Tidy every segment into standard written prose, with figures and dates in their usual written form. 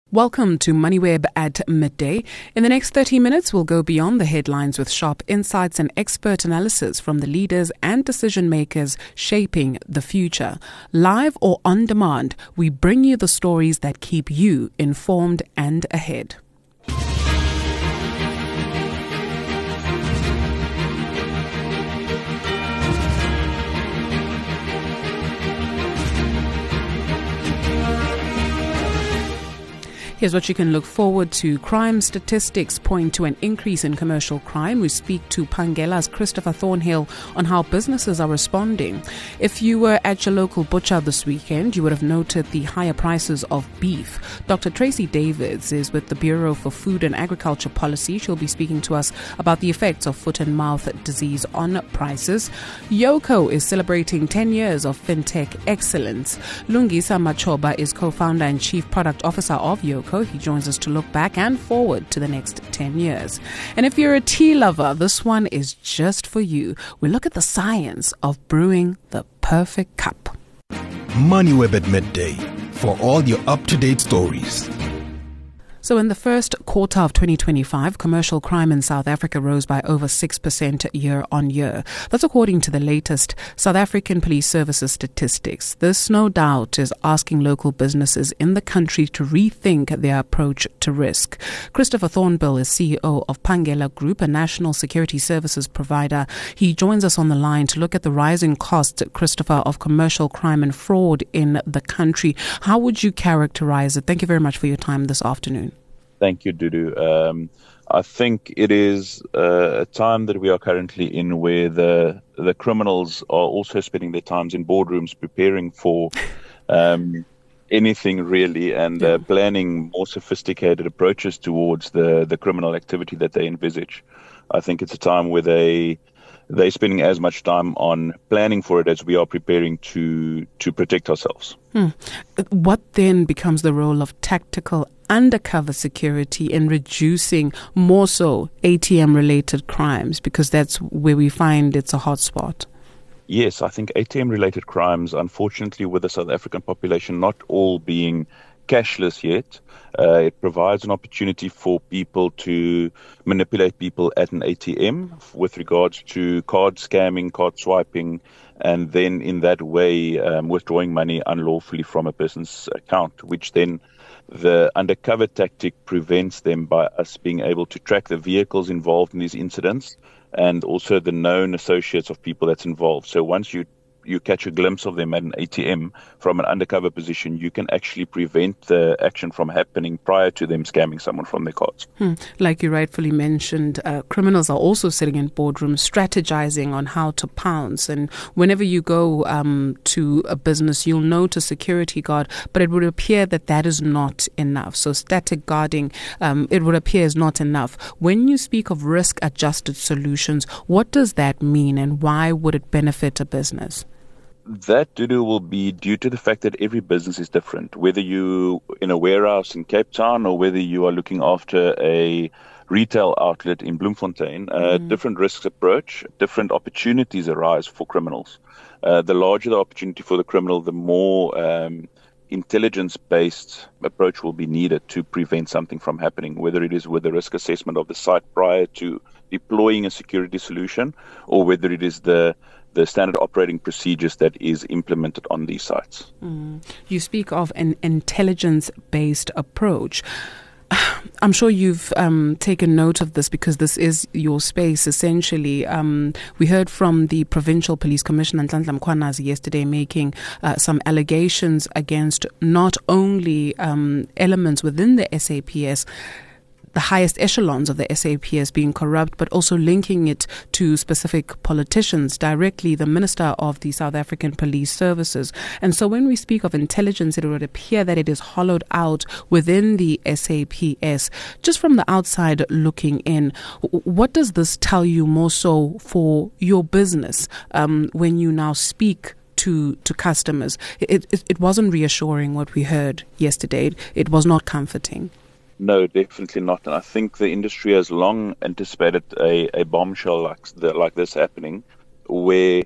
Welcome to MoneyWeb at midday. In the next 30 minutes, we'll go beyond the headlines with sharp insights and expert analysis from the leaders and decision makers shaping the future. Live or on demand, we bring you the stories that keep you informed and ahead. Here's what you can look forward to. Crime statistics point to an increase in commercial crime. We speak to Phangela's Christopher Thornhill on how businesses are responding. If you were at your local butcher this weekend, you would have noted the higher prices of beef. Dr. Tracy Davids is with the Bureau for Food and Agriculture Policy. She'll be speaking to us about the effects of foot and mouth disease on prices. Yoco is celebrating 10 years of fintech excellence. Lungisa Machoba is co-founder and chief product officer of Yoco. He joins us to look back and forward to the next 10 years. And if you're a tea lover, this one is just for you. We look at the science of brewing the perfect cup. MoneyWeb at midday for all your up-to-date stories. So in the first quarter of 2025, commercial crime in South Africa rose by over 6% year on year. That's according to the latest South African Police Services statistics. This, no doubt, is asking local businesses in the country to rethink their approach to risk. Christopher Thornhill is CEO of Phangela Group, a national security services provider. He joins us on the line to look at the rising costs, Christopher, of commercial crime and fraud in the country. How would you characterize it? Thank you very much for your time this afternoon. Thank you, Dudu. I think it is a time that we are currently in where the criminals are also spending their times in boardrooms preparing for anything really and planning more sophisticated approaches towards the criminal activity that they envisage. I think it's a time where they're spending as much time on planning for it as we are preparing to protect ourselves. What then becomes the role of tactical undercover security in reducing more so ATM-related crimes, because that's where we find it's a hotspot? Yes, I think ATM-related crimes, unfortunately, with the South African population not all being cashless yet, it provides an opportunity for people to manipulate people at an ATM with regards to card scamming, card swiping, and then in that way withdrawing money unlawfully from a person's account, which then the undercover tactic prevents them by us being able to track the vehicles involved in these incidents and also the known associates of people that's involved. So once you catch a glimpse of them at an ATM from an undercover position, you can actually prevent the action from happening prior to them scamming someone from their cards. Like you rightfully mentioned, criminals are also sitting in boardrooms strategizing on how to pounce. And whenever you go to a business, you'll note a security guard, but it would appear that is not enough. So static guarding, it would appear, is not enough. When you speak of risk-adjusted solutions, what does that mean and why would it benefit a business? That, Dudu, will be due to the fact that every business is different. Whether you in a warehouse in Cape Town or whether you are looking after a retail outlet in Bloemfontein, different risks approach, different opportunities arise for criminals. The larger the opportunity for the criminal, the more intelligence-based approach will be needed to prevent something from happening, whether it is with the risk assessment of the site prior to deploying a security solution or whether it is the standard operating procedures that is implemented on these sites. You speak of an intelligence-based approach. I'm sure you've taken note of this because this is your space, essentially. We heard from the Provincial Police Commissioner, Nhlanhla Mkhwanazi, yesterday making some allegations against not only elements within the SAPS, the highest echelons of the SAPS being corrupt, but also linking it to specific politicians, directly the Minister of the South African Police Services. And so when we speak of intelligence, it would appear that it is hollowed out within the SAPS. Just from the outside looking in, what does this tell you more so for your business when you now speak to customers? It wasn't reassuring what we heard yesterday. It was not comforting. No, definitely not. And I think the industry has long anticipated a bombshell like this happening, where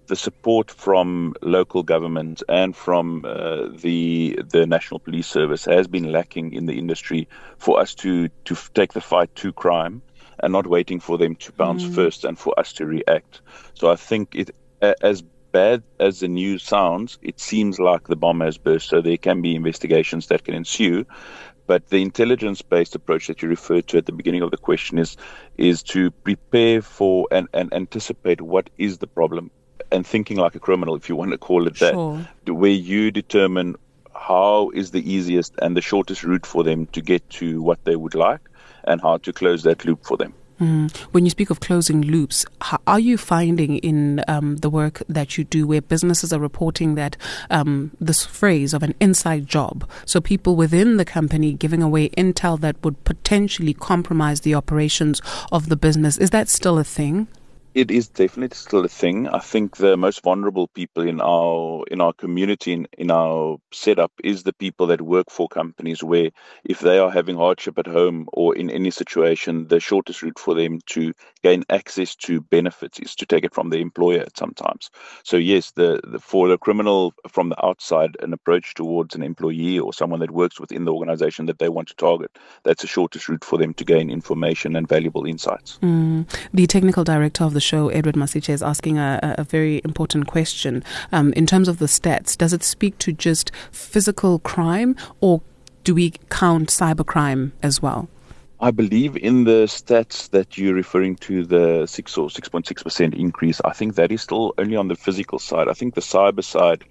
the support from local government and from the National Police Service has been lacking in the industry for us to take the fight to crime and not waiting for them to bounce first and for us to react. So I think as bad as the news sounds, it seems like the bomb has burst, so there can be investigations that can ensue. But the intelligence-based approach that you referred to at the beginning of the question is to prepare for and anticipate what is the problem, and thinking like a criminal, if you want to call it that, where you determine how is the easiest and the shortest route for them to get to what they would like and how to close that loop for them. When you speak of closing loops, are you finding in the work that you do where businesses are reporting that this phrase of an inside job, so people within the company giving away intel that would potentially compromise the operations of the business, is that still a thing? It is definitely still a thing. I think the most vulnerable people in our community, in our setup, is the people that work for companies where if they are having hardship at home or in any situation, the shortest route for them to gain access to benefits is to take it from the employer sometimes. So yes, for the criminal from the outside, an approach towards an employee or someone that works within the organization that they want to target, that's the shortest route for them to gain information and valuable insights. The technical director of the show, Edward Masiche, is asking a very important question. In terms of the stats, does it speak to just physical crime, or do we count cybercrime as well? I believe in the stats that you're referring to, the 6 or 6.6% increase, I think that is still only on the physical side. I think the cyber side,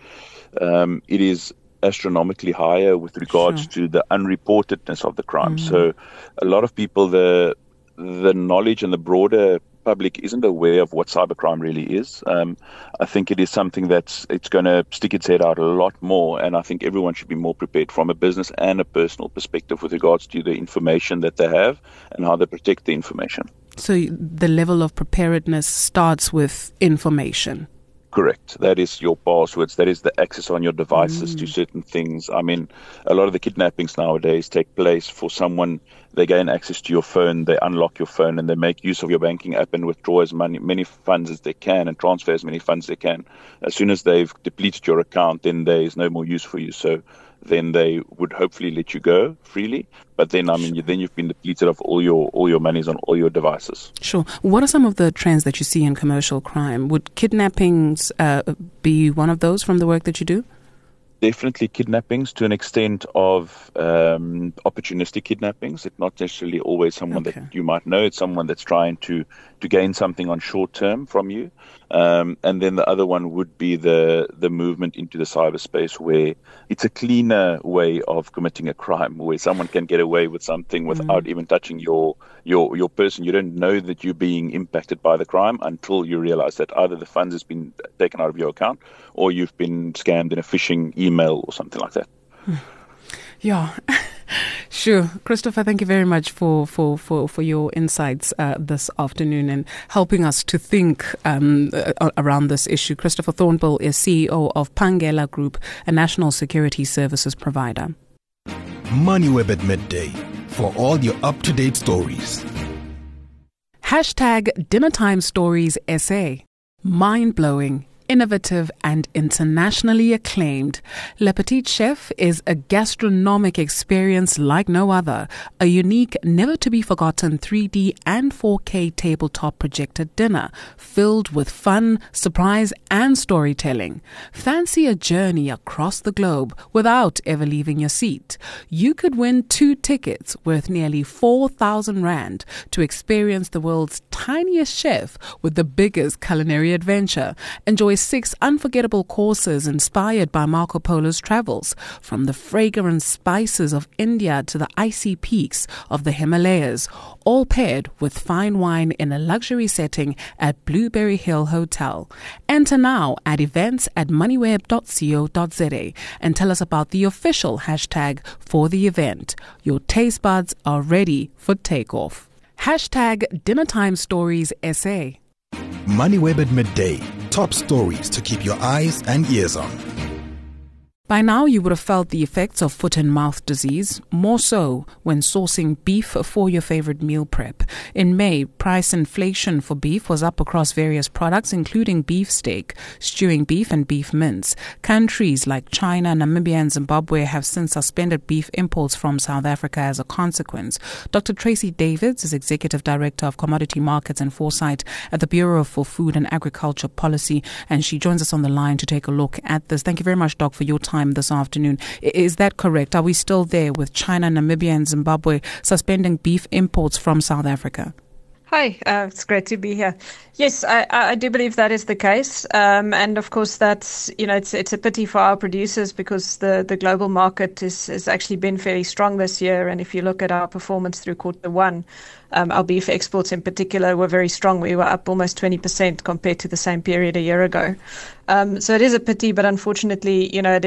it is astronomically higher with regards to the unreportedness of the crime. So a lot of people, the knowledge and the broader public isn't aware of what cybercrime really is. I think it is something it's going to stick its head out a lot more, and I think everyone should be more prepared from a business and a personal perspective with regards to the information that they have and how they protect the information. So the level of preparedness starts with information. Correct. That is your passwords. That is the access on your devices to certain things. I mean, a lot of the kidnappings nowadays take place for someone. They gain access to your phone, they unlock your phone, and they make use of your banking app and withdraw as many funds as they can and transfer as many funds as they can. As soon as they've depleted your account, then there is no more use for you. So then they would hopefully let you go freely. But then, then you've been depleted of all your monies on all your devices. Sure. What are some of the trends that you see in commercial crime? Would kidnappings be one of those from the work that you do? Definitely kidnappings to an extent of opportunistic kidnappings. It's not necessarily always someone that you might know. It's someone that's trying to gain something on short term from you. And then the other one would be the movement into the cyberspace, where it's a cleaner way of committing a crime, where someone can get away with something without even touching your person. You don't know that you're being impacted by the crime until you realize that either the funds has been taken out of your account or you've been scammed in a phishing email or something like that. Yeah, sure. Christopher, thank you very much for your insights this afternoon and helping us to think around this issue. Christopher Thornbill is CEO of Pangela Group, a national security services provider. MoneyWeb at midday for all your up-to-date stories. Hashtag Dinnertime Stories SA. Mind-blowing, innovative and internationally acclaimed, Le Petit Chef is a gastronomic experience like no other, a unique, never-to-be-forgotten 3D and 4K tabletop projected dinner filled with fun, surprise and storytelling. Fancy a journey across the globe without ever leaving your seat. You could win 2 tickets worth nearly 4,000 Rand to experience the world's tiniest chef with the biggest culinary adventure. Enjoy 6 unforgettable courses inspired by Marco Polo's travels, from the fragrant spices of India to the icy peaks of the Himalayas, all paired with fine wine in a luxury setting at Blueberry Hill Hotel. Enter now at events@moneyweb.co.za and tell us about the official hashtag for the event. Your taste buds are ready for takeoff. Hashtag Dinnertime Stories SA. MoneyWeb at midday. Top stories to keep your eyes and ears on. By now, you would have felt the effects of foot and mouth disease, more so when sourcing beef for your favorite meal prep. In May, price inflation for beef was up across various products, including beef steak, stewing beef, and beef mince. Countries like China, Namibia, and Zimbabwe have since suspended beef imports from South Africa as a consequence. Dr. Tracy Davids is Executive Director of Commodity Markets and Foresight at the Bureau for Food and Agriculture Policy, and she joins us on the line to take a look at this. Thank you very much, Doc, for your time this afternoon. Is that correct? Are we still there with China, Namibia, and Zimbabwe suspending beef imports from South Africa? Hi, it's great to be here. Yes, I do believe that is the case. And of course, that's, it's a pity for our producers because the global market has actually been fairly strong this year. And if you look at our performance through Q1, our beef exports in particular were very strong. We were up almost 20% compared to the same period a year ago. So it is a pity, but unfortunately,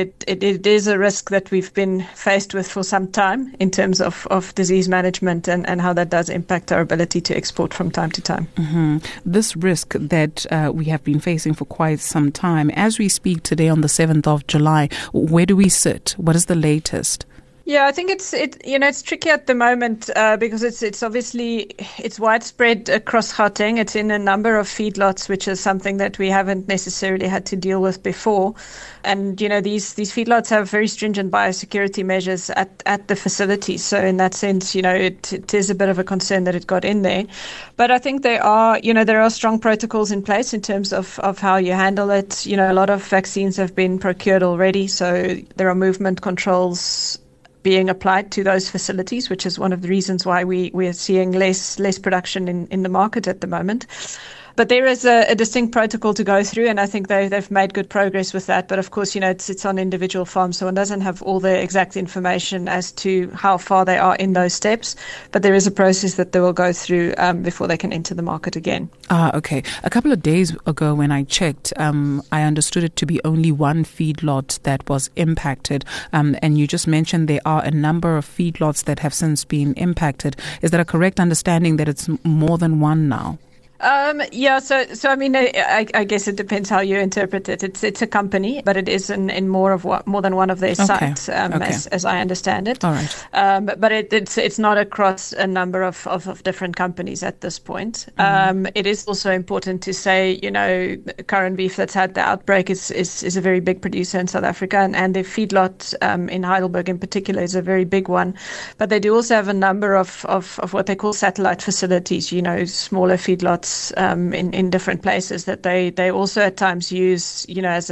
it is a risk that we've been faced with for some time in terms of disease management and how that does impact our ability to export from time to time. Mm-hmm. This risk that we have been facing for quite some time, as we speak today on the 7th of July, where do we sit? What is the latest? Yeah, I think it's tricky at the moment because it's obviously widespread across Gauteng. It's in a number of feedlots, which is something that we haven't necessarily had to deal with before. And these feedlots have very stringent biosecurity measures at the facilities. So in that sense, it is a bit of a concern that it got in there. But I think there are strong protocols in place in terms of how you handle it. A lot of vaccines have been procured already, so there are movement controls being applied to those facilities, which is one of the reasons why we're seeing less production in the market at the moment. But there is a distinct protocol to go through, and I think they've made good progress with that. But of course, it's on individual farms, so one doesn't have all the exact information as to how far they are in those steps. But there is a process that they will go through before they can enter the market again. Okay. A couple of days ago when I checked, I understood it to be only one feedlot that was impacted. And you just mentioned there are a number of feedlots that have since been impacted. Is that a correct understanding that it's more than one now? Yeah, so I mean, I guess it depends how you interpret it. It's a company, but it is in more than one of their sites, as I understand it. All right. But it's not across a number of different companies at this point. Mm-hmm. It is also important to say, Current Beef that's had the outbreak is a very big producer in South Africa, and their feedlot in Heidelberg in particular is a very big one. But they do also have a number of what they call satellite facilities, smaller feedlots in different places that they also at times use,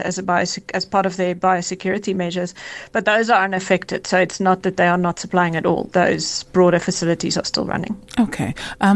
as part of their biosecurity measures. But those are unaffected, so it's not that they are not supplying at all. Those broader facilities are still running. Okay.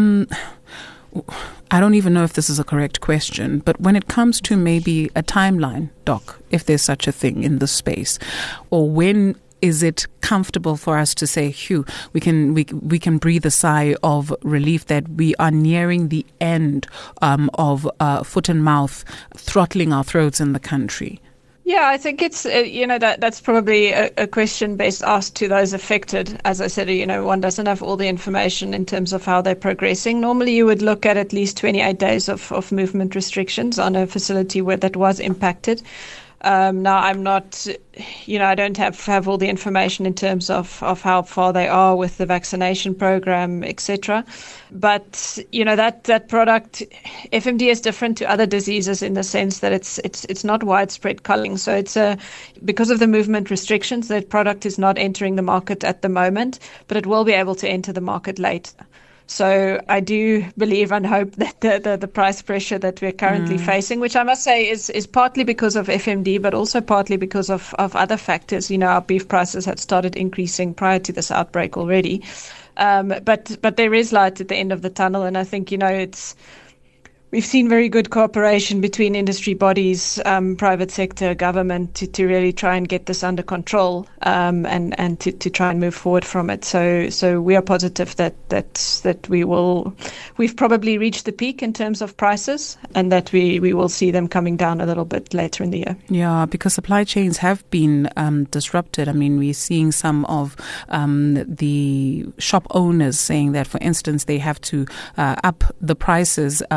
I don't even know if this is a correct question, but when it comes to maybe a timeline, Doc, if there's such a thing in this space, or when is it comfortable for us to say, "Phew, we can breathe a sigh of relief that we are nearing the end of foot and mouth throttling our throats in the country"? Yeah, I think it's, that's probably a question best asked to those affected. As I said, one doesn't have all the information in terms of how they're progressing. Normally, you would look at least 28 days of movement restrictions on a facility that was impacted. Now, I'm not, I don't have all the information in terms of how far they are with the vaccination program, etc. But, that product, FMD is different to other diseases in the sense that it's not widespread culling. So because of the movement restrictions, that product is not entering the market at the moment, but it will be able to enter the market later. So I do believe and hope that the price pressure that we're currently facing, which I must say is partly because of FMD, but also partly because of other factors. Our beef prices had started increasing prior to this outbreak already. But there is light at the end of the tunnel. And I think, we've seen very good cooperation between industry bodies, private sector, government to really try and get this under control and to try and move forward from it. So we are positive that we've probably reached the peak in terms of prices and that we will see them coming down a little bit later in the year. Yeah, because supply chains have been disrupted. I mean, we're seeing some of the shop owners saying that, for instance, they have to up the prices where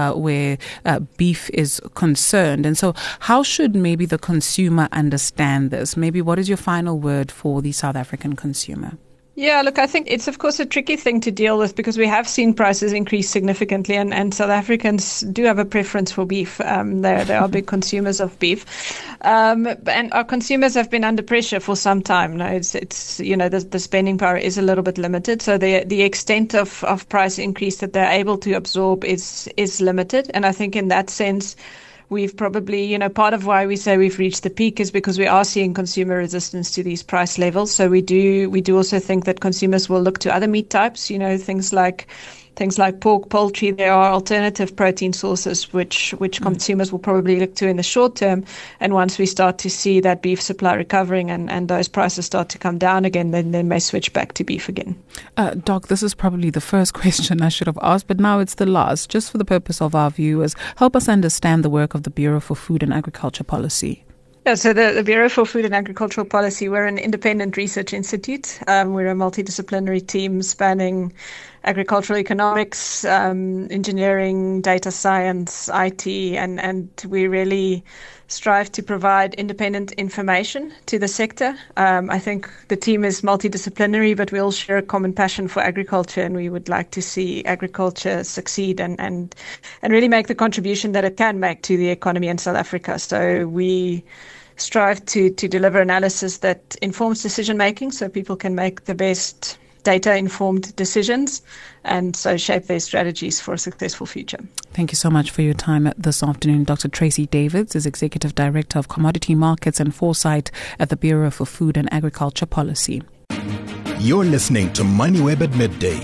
where beef is concerned. And so how should maybe the consumer understand this? Maybe what is your final word for the South African consumer? Yeah, look, I think it's, of course, a tricky thing to deal with because we have seen prices increase significantly, and South Africans do have a preference for beef. They are big consumers of beef. And our consumers have been under pressure for some time. Now, it's the spending power is a little bit limited. So the extent of price increase that they're able to absorb is limited. And I think in that sense, we've probably, part of why we say we've reached the peak is because we are seeing consumer resistance to these price levels. So we do also think that consumers will look to other meat types, things like pork, poultry. There are alternative protein sources which consumers will probably look to in the short term. And once we start to see that beef supply recovering and those prices start to come down again, then they may switch back to beef again. Doc, this is probably the first question I should have asked, but now it's the last. Just for the purpose of our viewers, help us understand the work of the Bureau for Food and Agriculture Policy. Yeah, so the Bureau for Food and Agricultural Policy, we're an independent research institute. We're a multidisciplinary team spanning agricultural economics, engineering, data science, IT, and we really strive to provide independent information to the sector. I think the team is multidisciplinary, but we all share a common passion for agriculture, and we would like to see agriculture succeed and really make the contribution that it can make to the economy in South Africa. So we strive to deliver analysis that informs decision making so people can make the best data-informed decisions and so shape their strategies for a successful future. Thank you so much for your time this afternoon. Dr. Tracy Davids is Executive Director of Commodity Markets and Foresight at the Bureau for Food and Agriculture Policy. You're listening to MoneyWeb at midday.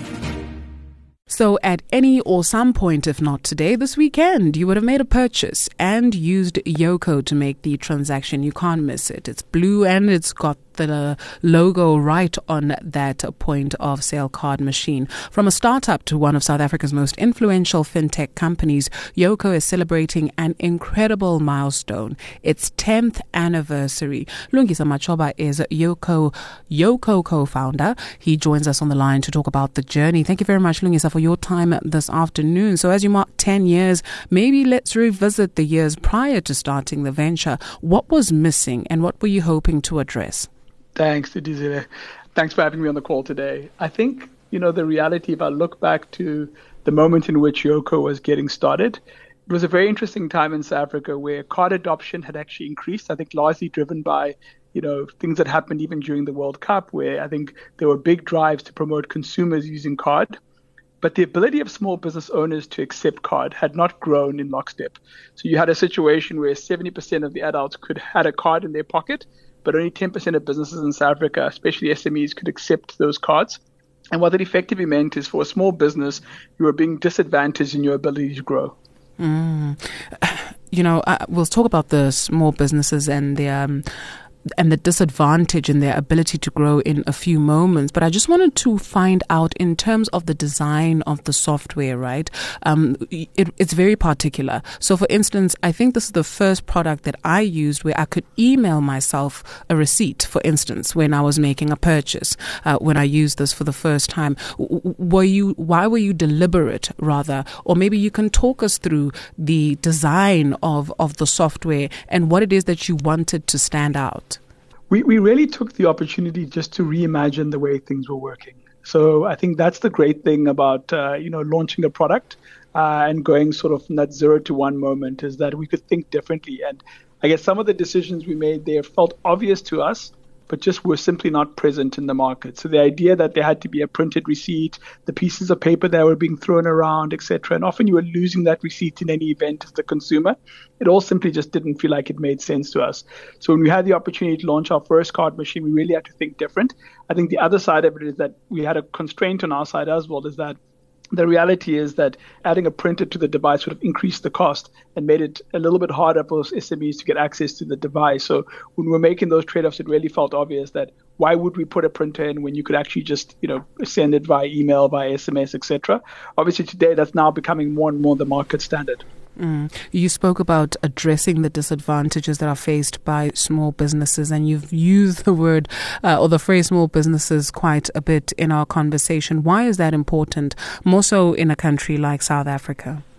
So at any or some point, if not today, this weekend, you would have made a purchase and used Yoco to make the transaction. You can't miss it. It's blue and it's got the logo right on that point of sale card machine. From a startup to one of South Africa's most influential fintech companies, Yoco is celebrating an incredible milestone, its 10th anniversary. Lungisa Machoba is Yoco co-founder. He joins us on the line to talk about the journey. Thank you very much, Lungisa, for your time this afternoon. So as you mark 10 years, maybe let's revisit the years prior to starting the venture. What was missing and what were you hoping to address? Thanks, Idizile. Thanks for having me on the call today. I think, the reality, if I look back to the moment in which Yoco was getting started, it was a very interesting time in South Africa where card adoption had actually increased, I think largely driven by, things that happened even during the World Cup, where I think there were big drives to promote consumers using card. But the ability of small business owners to accept card had not grown in lockstep. So you had a situation where 70% of the adults had a card in their pocket, but only 10% of businesses in South Africa, especially SMEs, could accept those cards. And what that effectively meant is for a small business, you were being disadvantaged in your ability to grow. We'll talk about the small businesses and the disadvantage in their ability to grow in a few moments. But I just wanted to find out in terms of the design of the software, right? It's very particular. So for instance, I think this is the first product that I used where I could email myself a receipt, for instance, when I was making a purchase, when I used this for the first time. Why were you deliberate rather? Or maybe you can talk us through the design of the software and what it is that you wanted to stand out. We really took the opportunity just to reimagine the way things were working. So I think that's the great thing about, launching a product and going sort of from that 0 to 1 moment is that we could think differently. And I guess some of the decisions we made there felt obvious to us, but just were simply not present in the market. So the idea that there had to be a printed receipt, the pieces of paper that were being thrown around, etc., and often you were losing that receipt in any event as the consumer, it all simply just didn't feel like it made sense to us. So when we had the opportunity to launch our first card machine, we really had to think different. I think the other side of it is that we had a constraint on our side as well, is that the reality is that adding a printer to the device would have increased the cost and made it a little bit harder for SMEs to get access to the device. So when we're making those trade-offs, it really felt obvious that why would we put a printer in when you could actually just, send it via email, via SMS, etc. Obviously, today that's now becoming more and more the market standard. You spoke about addressing the disadvantages that are faced by small businesses, and you've used the word or the phrase small businesses quite a bit in our conversation. Why is that important, more so in a country like South Africa?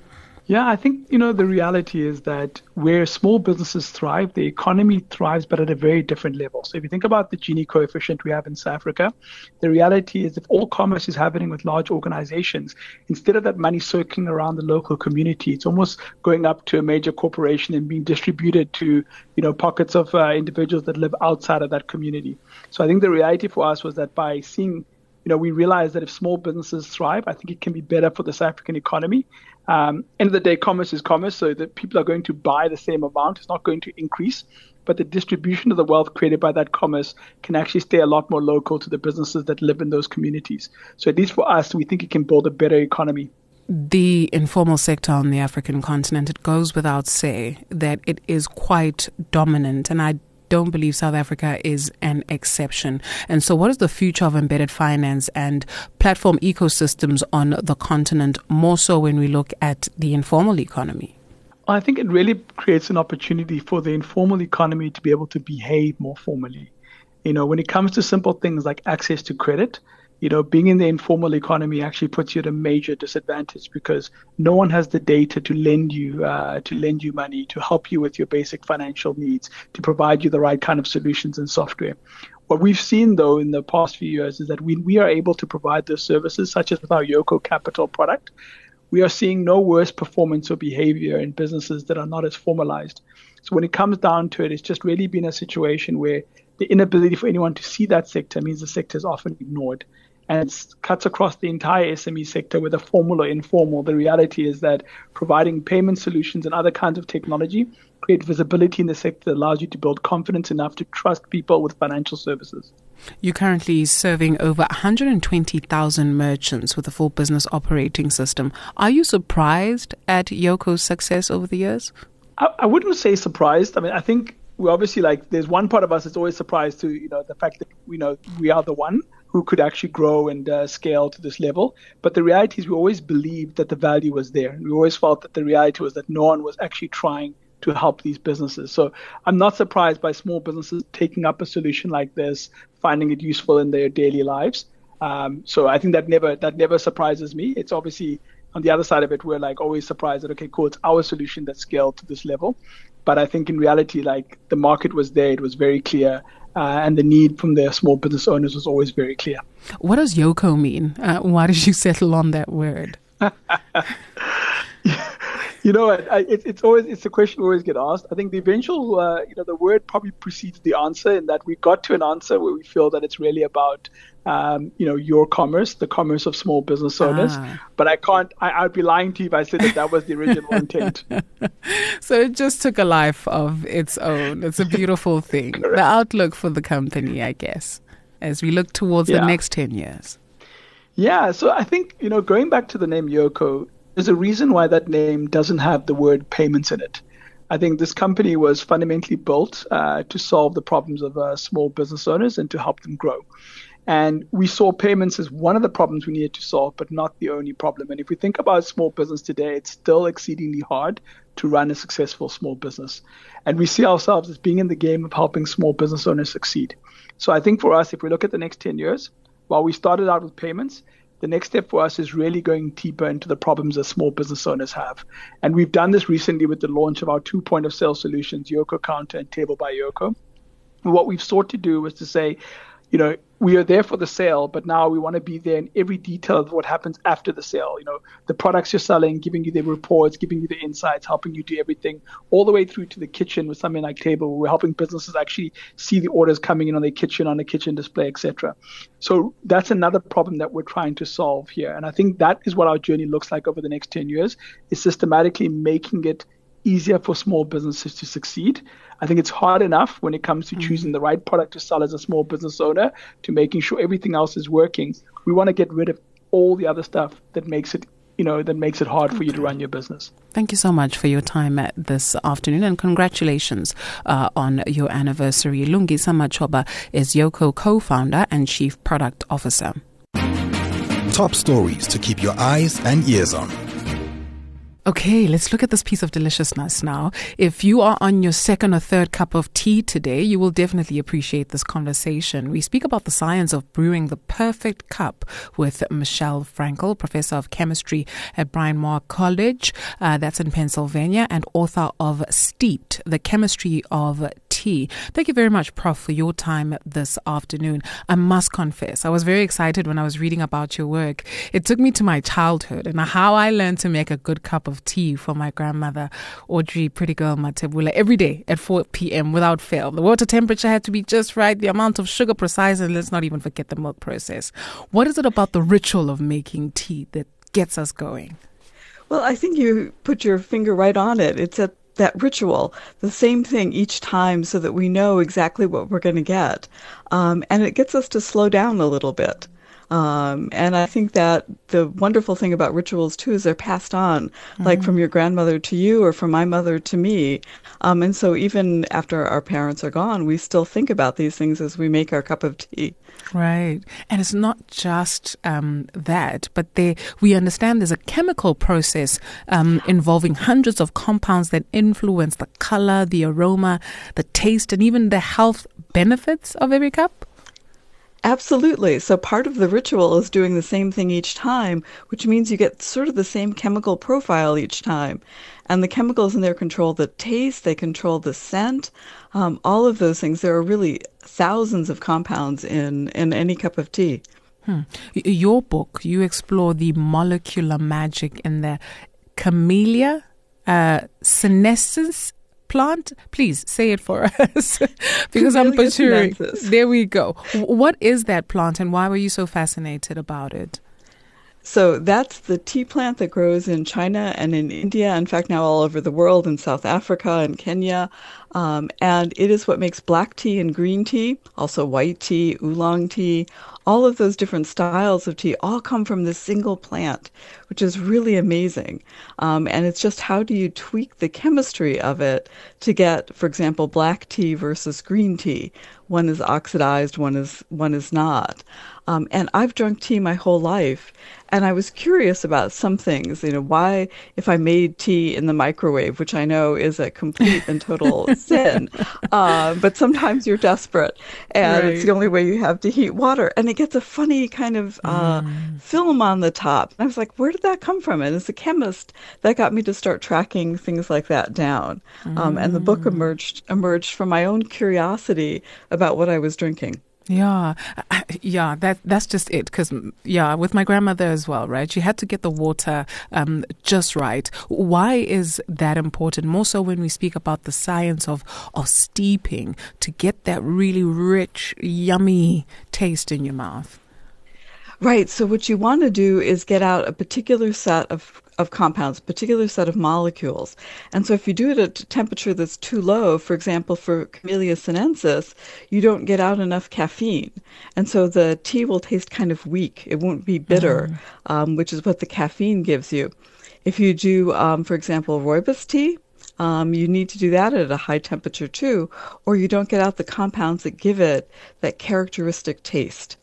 Yeah, I think, the reality is that where small businesses thrive, the economy thrives, but at a very different level. So if you think about the Gini coefficient we have in South Africa, the reality is if all commerce is happening with large organizations, instead of that money circling around the local community, it's almost going up to a major corporation and being distributed to, pockets of individuals that live outside of that community. So I think the reality for us was that by seeing we realized that if small businesses thrive, I think it can be better for the South African economy. End of the day, commerce is commerce, so that people are going to buy the same amount. It's not going to increase, but the distribution of the wealth created by that commerce can actually stay a lot more local to the businesses that live in those communities. So at least for us, we think it can build a better economy. The informal sector on the African continent, it goes without say that it is quite dominant, and I don't believe South Africa is an exception. And so what is the future of embedded finance and platform ecosystems on the continent, more so when we look at the informal economy? I think it really creates an opportunity for the informal economy to be able to behave more formally. When it comes to simple things like access to credit, being in the informal economy actually puts you at a major disadvantage because no one has the data to lend you money, to help you with your basic financial needs, to provide you the right kind of solutions and software. What we've seen, though, in the past few years is that we are able to provide those services, such as with our Yoco Capital product. We are seeing no worse performance or behavior in businesses that are not as formalized. So when it comes down to it, it's just really been a situation where the inability for anyone to see that sector means the sector is often ignored. And it cuts across the entire SME sector, whether formal or informal. The reality is that providing payment solutions and other kinds of technology create visibility in the sector that allows you to build confidence enough to trust people with financial services. You're currently serving over 120,000 merchants with a full business operating system. Are you surprised at Yoco's success over the years? I wouldn't say surprised. I mean, I think we obviously there's one part of us that's always surprised to, the fact that, we are the one who could actually grow and scale to this level. But the reality is we always believed that the value was there. We always felt that the reality was that no one was actually trying to help these businesses. So I'm not surprised by small businesses taking up a solution like this, finding it useful in their daily lives. So I think that never surprises me. It's obviously on the other side of it, we're always surprised that, okay, cool, it's our solution that scaled to this level. But I think in reality, the market was there, it was very clear. And the need from the small business owners was always very clear. What does Yoco mean? Why did you settle on that word? It's a question we always get asked. I think the eventual, the word probably precedes the answer in that we got to an answer where we feel that it's really about, your commerce, the commerce of small business owners. But I'd be lying to you if I said that was the original intent. So it just took a life of its own. It's a beautiful thing. The outlook for the company, I guess, as we look towards the next 10 years. Yeah. So I think, going back to the name Yoco, there's a reason why that name doesn't have the word payments in it. I think this company was fundamentally built to solve the problems of small business owners and to help them grow. And we saw payments as one of the problems we needed to solve, but not the only problem. And if we think about small business today, it's still exceedingly hard to run a successful small business. And we see ourselves as being in the game of helping small business owners succeed. So I think for us, if we look at the next 10 years, while we started out with payments, the next step for us is really going deeper into the problems that small business owners have. And we've done this recently with the launch of our 2 point-of-sale solutions, Yoco Counter and Table by Yoco. And what we've sought to do was to say, we are there for the sale, but now we want to be there in every detail of what happens after the sale. The products you're selling, giving you the reports, giving you the insights, helping you do everything, all the way through to the kitchen with something like Table, where we're helping businesses actually see the orders coming in on their kitchen, on the kitchen display, etc. So that's another problem that we're trying to solve here. And I think that is what our journey looks like over the next 10 years, is systematically making it easier for small businesses to succeed. I think it's hard enough when it comes to choosing the right product to sell as a small business owner, to making sure everything else is working. We want to get rid of all the other stuff that makes it, hard for you to run your business. Thank you so much for your time this afternoon, and congratulations on your anniversary. Lungisa Machoba is Yoco co-founder and chief product officer. Top stories to keep your eyes and ears on. Okay, let's look at this piece of deliciousness now. If you are on your second or third cup of tea today, you will definitely appreciate this conversation. We speak about the science of brewing the perfect cup with Michelle Frankel, professor of chemistry at Bryn Mawr College, that's in Pennsylvania, and author of Steeped, The Chemistry of Tea. Thank you very much, Prof, for your time this afternoon. I must confess, I was very excited when I was reading about your work. It took me to my childhood and how I learned to make a good cup of tea for my grandmother, Audrey Pretty Girl Matebula, every day at 4 p.m. without fail. The water temperature had to be just right, the amount of sugar precise, and let's not even forget the milk process. What is it about the ritual of making tea that gets us going? Well, I think you put your finger right on it. It's that ritual, the same thing each time so that we know exactly what we're going to get. And it gets us to slow down a little bit. And I think that the wonderful thing about rituals, too, is they're passed on, like from your grandmother to you or from my mother to me. And so even after our parents are gone, we still think about these things as we make our cup of tea. Right. And it's not just that, but we understand there's a chemical process involving hundreds of compounds that influence the color, the aroma, the taste, and even the health benefits of every cup. Absolutely. So part of the ritual is doing the same thing each time, which means you get sort of the same chemical profile each time. And the chemicals in there control the taste, they control the scent, all of those things. There are really thousands of compounds in any cup of tea. Your book, you explore the molecular magic in the Camellia sinensis plant. Please say it for us because I'm butchering. There we go. What is that plant and why were you so fascinated about it? So that's the tea plant that grows in China and in India, in fact, now all over the world, in South Africa and Kenya. And it is what makes black tea and green tea, also white tea, oolong tea. All of those different styles of tea all come from this single plant, which is really amazing. And it's just how do you tweak the chemistry of it to get, for example, black tea versus green tea. One is oxidized, one is not. And I've drunk tea my whole life, and I was curious about some things. Why, if I made tea in the microwave, which I know is a complete and total sin, but sometimes you're desperate, and It's the only way you have to heat water, and it gets a funny kind of film on the top. And I was like, where did that come from? And as a chemist, that got me to start tracking things like that down. And the book emerged from my own curiosity about what I was drinking. Yeah, that's just it. Because, with my grandmother as well, right? She had to get the water just right. Why is that important? More so when we speak about the science of steeping to get that really rich, yummy taste in your mouth. Right. So what you want to do is get out a particular set of compounds, particular set of molecules. And so if you do it at a temperature that's too low, for example, for Camellia sinensis, you don't get out enough caffeine. And so the tea will taste kind of weak. It won't be bitter, which is what the caffeine gives you. If you do, for example, rooibos tea, you need to do that at a high temperature too, or you don't get out the compounds that give it that characteristic taste.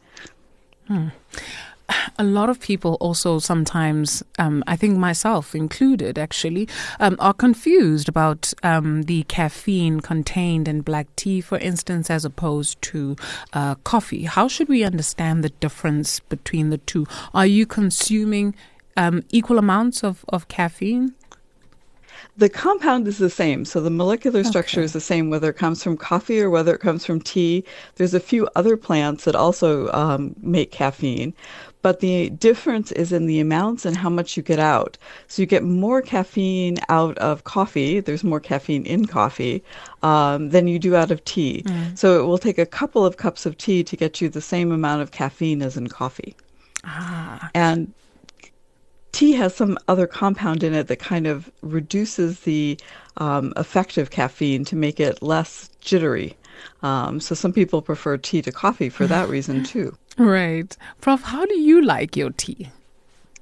A lot of people also sometimes, I think myself included actually, are confused about the caffeine contained in black tea, for instance, as opposed to coffee. How should we understand the difference between the two? Are you consuming equal amounts of caffeine? The compound is the same, so the molecular structure is the same, whether it comes from coffee or whether it comes from tea. There's a few other plants that also make caffeine, but the difference is in the amounts and how much you get out. So you get more caffeine out of coffee, there's more caffeine in coffee, than you do out of tea. So it will take a couple of cups of tea to get you the same amount of caffeine as in coffee. And tea has some other compound in it that kind of reduces the effect of caffeine to make it less jittery. So some people prefer tea to coffee for that reason too. Right. Prof, how do you like your tea?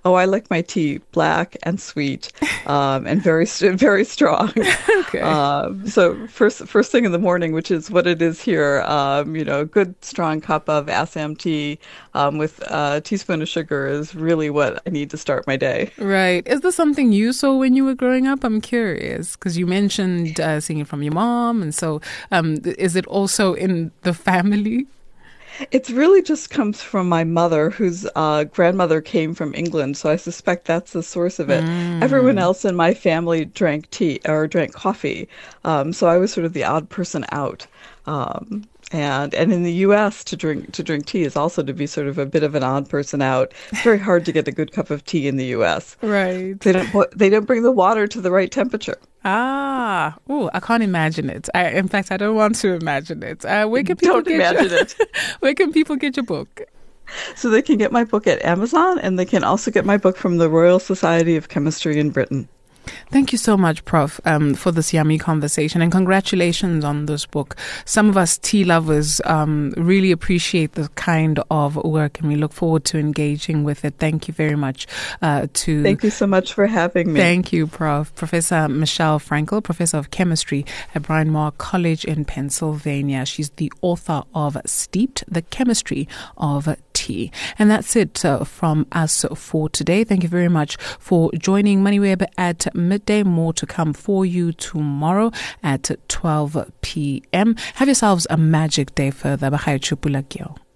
Oh, I like my tea black and sweet, and very strong. Okay. So first thing in the morning, which is what it is here, a good strong cup of Assam tea with a teaspoon of sugar is really what I need to start my day. Right. Is this something you saw when you were growing up? I'm curious because you mentioned seeing it from your mom, and so is it also in the family? It really just comes from my mother, whose grandmother came from England, so I suspect that's the source of it. Everyone else in my family drank tea or drank coffee, so I was sort of the odd person out. And in the U.S. to drink tea is also to be sort of a bit of an odd person out. It's very hard to get a good cup of tea in the U.S. Right. They don't bring the water to the right temperature. Ah, I can't imagine it. In fact, I don't want to imagine it. Where can people Where can people get your book? So they can get my book at Amazon, and they can also get my book from the Royal Society of Chemistry in Britain. Thank you so much, Prof, for this yummy conversation, and congratulations on this book. Some of us tea lovers really appreciate the kind of work, and we look forward to engaging with it. Thank you very much. Thank you so much for having me. Thank you, Prof. Professor Michelle Frankel, Professor of Chemistry at Bryn Mawr College in Pennsylvania. She's the author of Steeped, The Chemistry of Tea. And that's it from us for today. Thank you very much for joining MoneyWeb at midday. More to come for you tomorrow at 12 p.m. Have yourselves a magic day further.